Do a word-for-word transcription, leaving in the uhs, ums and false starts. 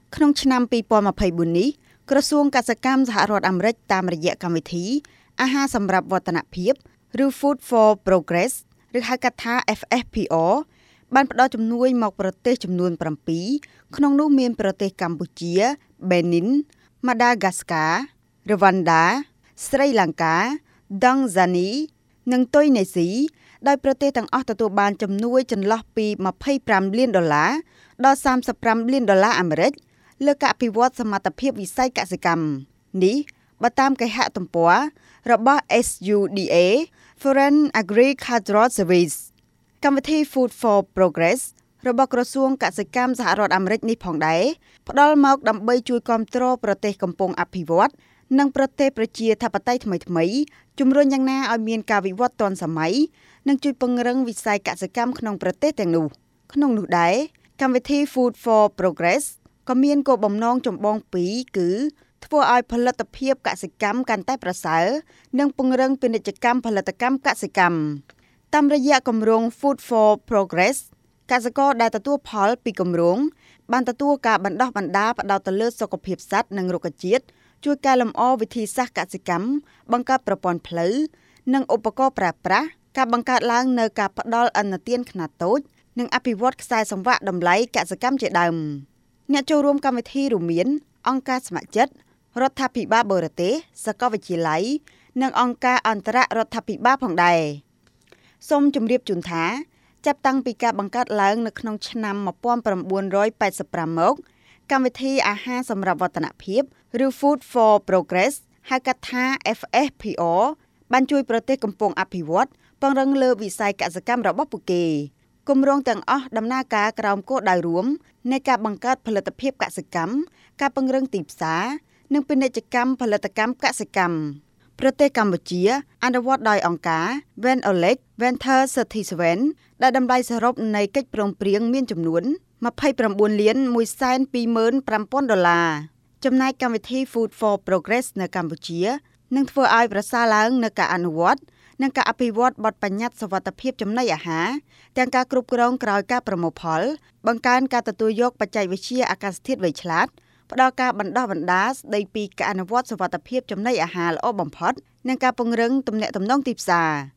ក្នុងឆ្នាំពីរពាន់ម្ភៃបួននេះក្រសួងកសិកម្មសហរដ្ឋអាមេរិកតាមរយៈកម្មវិធីអាហារសម្រាប់វឌ្ឍនភាពឬ Food for Progress ឬហៅកាត់ថា F F P O បានផ្ដល់ជំនួយមកប្រទេសចំនួនប្រាំពីរក្នុងនោះមានប្រទេសកម្ពុជា Benin, Madagascar, Rwanda, Sri Lanka, Tanzania និងទុយនេស៊ីដោយប្រទេសទាំងអស់ទទួលបានជំនួយចន្លោះពីម្ភៃប្រាំលានដុល្លារដល់សាមសិបប្រាំលានដុល្លារអាមេរិកលើការអភិវឌ្ឍសមត្ថភាពវិស័យកសិកម្មនេះបើតាមគេហទំព័ររបស់ S U D A Foreign Agricultural Service កម្មវិធី Food for Progress របស់ក្រសួងកសិកម្មសហរដ្ឋអាមេរិកនេះផងដែរផ្ដល់មកដើម្បីជួយគាំទ្រប្រទេសកំពុងអភិវឌ្ឍនិងប្រទេសប្រជាធិបតេយ្យថ្មីៗជំរុញយ៉ាងណាឲ្យមានការវិវត្តទាន់សម័យនិងជួយពង្រឹងវិស័យកសិកម្មក្នុងប្រទេសទាំងនោះក្នុងនោះដែរកម្មវិធី Food for Progress ក៏មានគោលបំណងចម្បងពីរគឺធ្វើឲ្យផលិតភាពកសិកម្មកាន់តែប្រសើរនិងពង្រឹងពាណិជ្ជកម្មផលិតកម្មកសិកម្មតាមរយៈគម្រោង Food for Progress កសិករដែលទទួលផលពីគម្រោងបានទទួលការបណ្ដុះបណ្ដាលផ្ដោតទៅលើសុខភាពសត្វនិងរុក្ខជាតិជួយកែលម្អវិធីសាស្ត្រកសិកម្មបង្កើតប្រព័ន្ធផ្លូវនិងឧបករណ៍ប្រើប្រាស់ការបង្កើតឡើងនៅការផ្ដល់ឥណទានខ្នាតតូចនិងអភិវឌ្ឍខ្សែសង្វាក់តម្លៃកសិកម្មជាដើមអ្នកចូលរួមកម្មវិធីរួមមានអង្គការស្ម័គ្រចិត្តរដ្ឋាភិបាលបរទេសសាកលវិទ្យាល័យនិងអង្គការអន្តររដ្ឋាភិបាលផងដែរសូមជម្រាបជូនថាចាប់តាំងពីការបង្កើតឡើងនៅក្នុងឆ្នាំ១៩៨៥មកកម្មវិធីអាហារសម្រាប់វឌ្ឍនភាពឬ Food for Progress ហៅកាត់ថា F F P O បានជួយប្រទេសកំពុងអភិវឌ្ឍពង្រឹងលើវិស័យកសិកម្មរបស់ពួកគេគម្រោងទាំងអស់ដំណើរការក្រោមគោលដៅរួមនៃការបង្កើតផលិតភាពកសិកម្មការពង្រឹងទីផ្សារនិងពាណិជ្ជកម្មផលិតកម្មកសិកម្មប្រទេសកម្ពុជាអនុវត្តដោយអង្គការ Venolec Venture សាร์ទីเซเว่น ដែលតម្លៃសរុបនៃកិច្ចព្រមព្រៀងមានចំនួនម្ភៃប្រាំបួនលានមួយសែនពីរម៉ឺនប្រាំពាន់ដុល្លារចំណែកកម្មវិធី Food for Progress នៅកម្ពុជានឹងធ្វើឲ្យប្រសើរឡើងនៅការអនុវត្តនិងការអភិវឌ្ឍបទបញ្ញត្តិសុវត្ថិភាពចំណីអាហារទាំងការគ្រប់គ្រងក្រោយការប្រមូលផលបង្កើនការទទួលយកបច្ចេកវិទ្យាអាកាសធាតុវៃឆ្លាតផ្ដល់ការបណ្ដុះបណ្ដាលស្ដីពីការអនុវត្តសុវត្ថិភាពចំណីអាហារល្អបំផុតនិងការពង្រឹងទំនាក់ទំនងទីផ្សារ